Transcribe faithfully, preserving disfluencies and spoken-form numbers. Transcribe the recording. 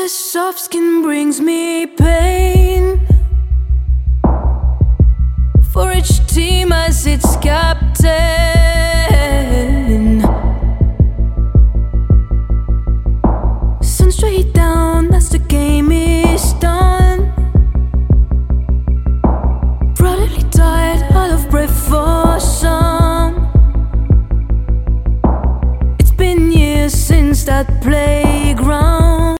this soft skin brings me pain. For each team as its captain. Sun straight down, that's the game is